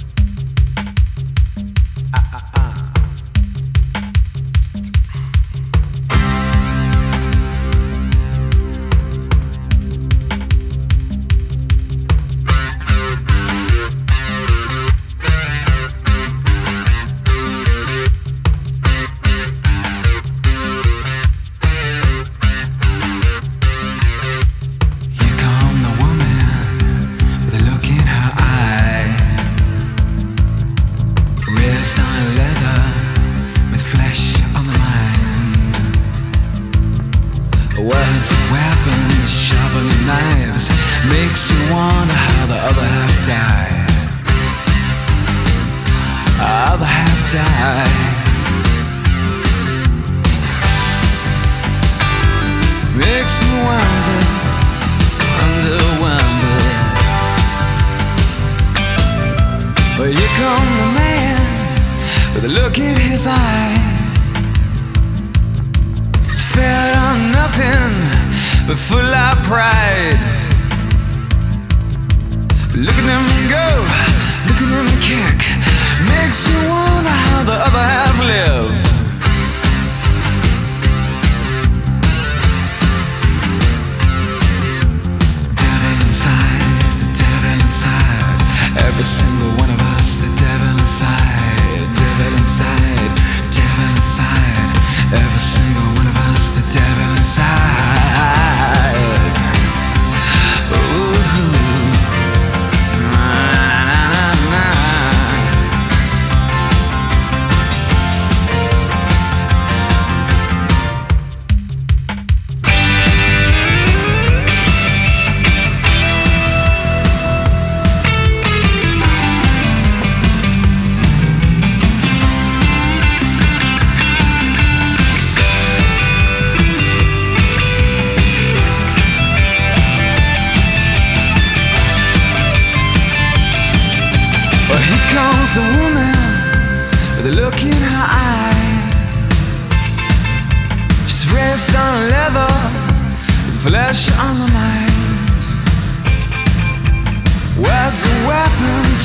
Words, weapons, sharpened knives, makes you wonder how the other half died. Other half died. Makes you wonder, wonder. Well, here come the man with a look in his eye. Fed on nothing but full of pride. Look at him go, look at him kick. Makes you wonder how the other half live. Devil inside, the devil inside. Every single one of us, the devil inside. Devil inside, devil inside. Every single one of us, the devil inside. Ooh. Here comes a woman with a look in her eye. She's raised on leather, with flesh on the mind. Words are weapons,